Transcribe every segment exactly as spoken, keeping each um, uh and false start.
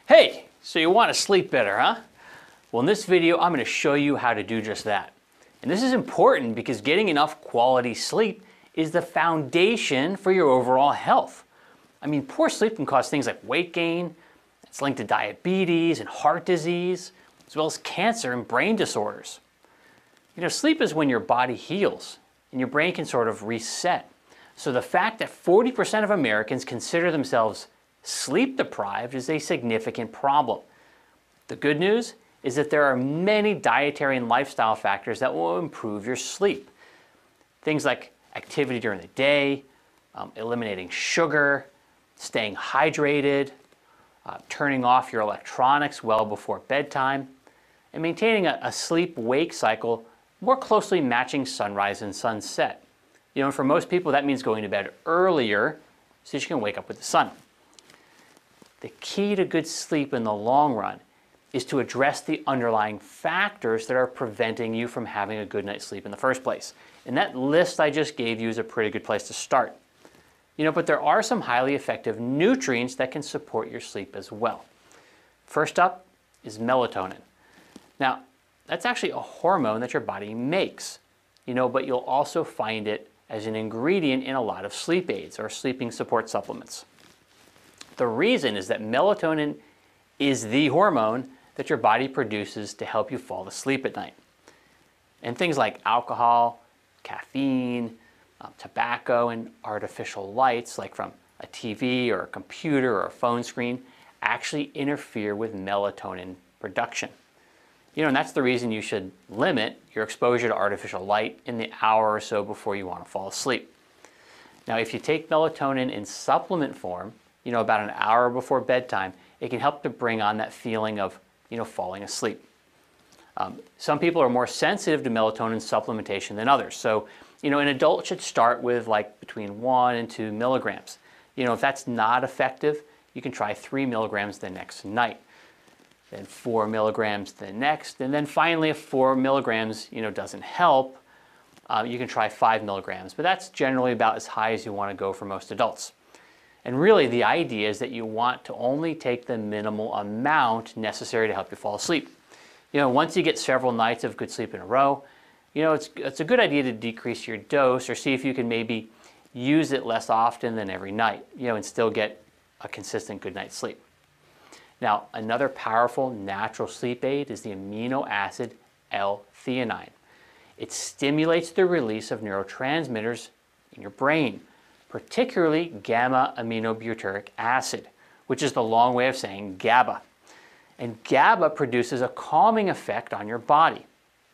Hey, so you want to sleep better, huh? Well, in this video, I'm going to show you how to do just that. And this is important because getting enough quality sleep is the foundation for your overall health. I mean, poor sleep can cause things like weight gain, it's linked to diabetes and heart disease, as well as cancer and brain disorders. You know, sleep is when your body heals and your brain can sort of reset. So the fact that forty percent of Americans consider themselves sleep deprived is a significant problem. The good news is that there are many dietary and lifestyle factors that will improve your sleep. Things like activity during the day, um, eliminating sugar, staying hydrated, uh, turning off your electronics well before bedtime, and maintaining a, a sleep-wake cycle more closely matching sunrise and sunset. You know, for most people that means going to bed earlier so you can wake up with the sun. The key to good sleep in the long run is to address the underlying factors that are preventing you from having a good night's sleep in the first place. And that list I just gave you is a pretty good place to start. You know, but there are some highly effective nutrients that can support your sleep as well. First up is melatonin. Now, that's actually a hormone that your body makes, you know, but you'll also find it as an ingredient in a lot of sleep aids or sleeping support supplements. The reason is that melatonin is the hormone that your body produces to help you fall asleep at night. And things like alcohol, caffeine, um, tobacco, and artificial lights, like from a T V or a computer or a phone screen, actually interfere with melatonin production. You know, and that's the reason you should limit your exposure to artificial light in the hour or so before you want to fall asleep. Now, if you take melatonin in supplement form, you know, about an hour before bedtime, it can help to bring on that feeling of, you know, falling asleep. Um, some people are more sensitive to melatonin supplementation than others. So, you know, an adult should start with like between one and two milligrams. You know, if that's not effective, you can try three milligrams the next night, then four milligrams the next, and then finally if four milligrams, you know, doesn't help, uh, you can try five milligrams. But that's generally about as high as you want to go for most adults. And really the idea is that you want to only take the minimal amount necessary to help you fall asleep. You know, once you get several nights of good sleep in a row, you know, it's, it's a good idea to decrease your dose or see if you can maybe use it less often than every night, you know, and still get a consistent good night's sleep. Now, another powerful natural sleep aid is the amino acid L-theanine. It stimulates the release of neurotransmitters in your brain, particularly gamma-aminobutyric acid, which is the long way of saying GABA. And GABA produces a calming effect on your body.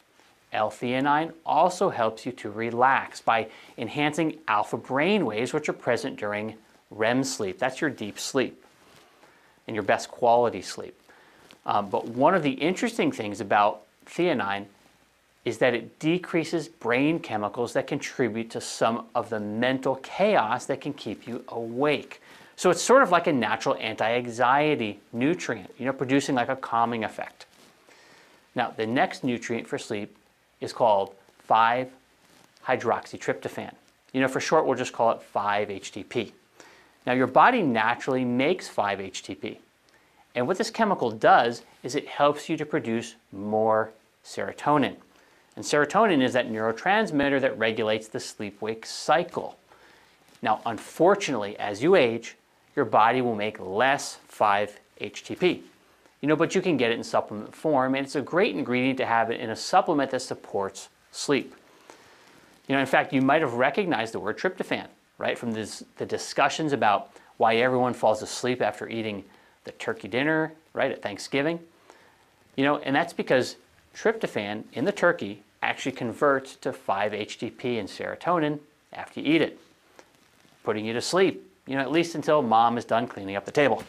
L-theanine also helps you to relax by enhancing alpha brain waves, which are present during R E M sleep. That's your deep sleep and your best quality sleep. Um, but one of the interesting things about theanine is that it decreases brain chemicals that contribute to some of the mental chaos that can keep you awake. So it's sort of like a natural anti-anxiety nutrient, you know, producing like a calming effect. Now, the next nutrient for sleep is called five hydroxytryptophan. You know, for short, we'll just call it five H T P. Now, your body naturally makes five H T P. And what this chemical does is it helps you to produce more serotonin. And serotonin is that neurotransmitter that regulates the sleep-wake cycle. Now, unfortunately, as you age, your body will make less five H T P. You know, but you can get it in supplement form, and it's a great ingredient to have it in a supplement that supports sleep. You know, in fact, you might have recognized the word tryptophan, right, from this, the discussions about why everyone falls asleep after eating the turkey dinner, right, at Thanksgiving. You know, and that's because tryptophan in the turkey actually converts to five H T P and serotonin after you eat it, putting you to sleep, you know, at least until mom is done cleaning up the table.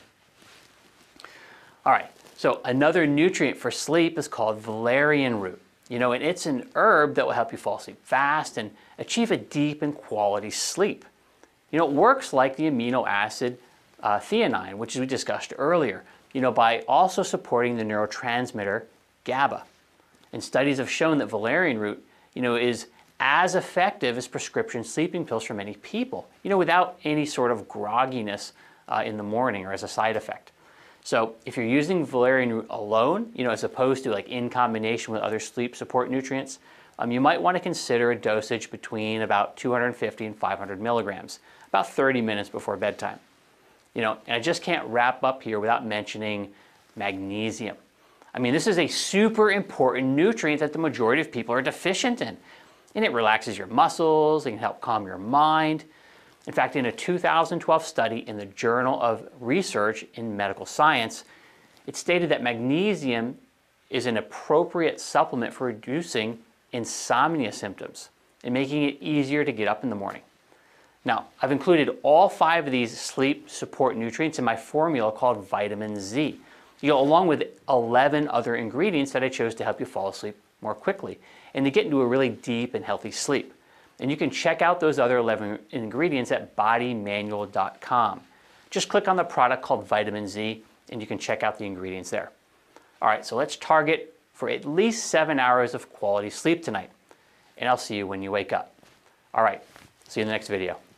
All right, so another nutrient for sleep is called valerian root. You know, and it's an herb that will help you fall asleep fast and achieve a deep and quality sleep. You know, it works like the amino acid uh, theanine, which we discussed earlier, you know, by also supporting the neurotransmitter GABA. And studies have shown that valerian root, you know, is as effective as prescription sleeping pills for many people, you know, without any sort of grogginess uh, in the morning or as a side effect. So if you're using valerian root alone, you know, as opposed to like in combination with other sleep support nutrients, um, you might want to consider a dosage between about two hundred fifty and five hundred milligrams, about thirty minutes before bedtime. You know, and I just can't wrap up here without mentioning magnesium. I mean, this is a super important nutrient that the majority of people are deficient in. And it relaxes your muscles, it can help calm your mind. In fact, in a two thousand twelve study in the Journal of Research in Medical Science, it stated that magnesium is an appropriate supplement for reducing insomnia symptoms and making it easier to get up in the morning. Now, I've included all five of these sleep support nutrients in my formula called Vitamin Z, you know, along with eleven other ingredients that I chose to help you fall asleep more quickly and to get into a really deep and healthy sleep. And you can check out those other eleven ingredients at body manual dot com. Just click on the product called Vitamin Z and you can check out the ingredients there. All right, so let's target for at least seven hours of quality sleep tonight. And I'll see you when you wake up. All right, see you in the next video.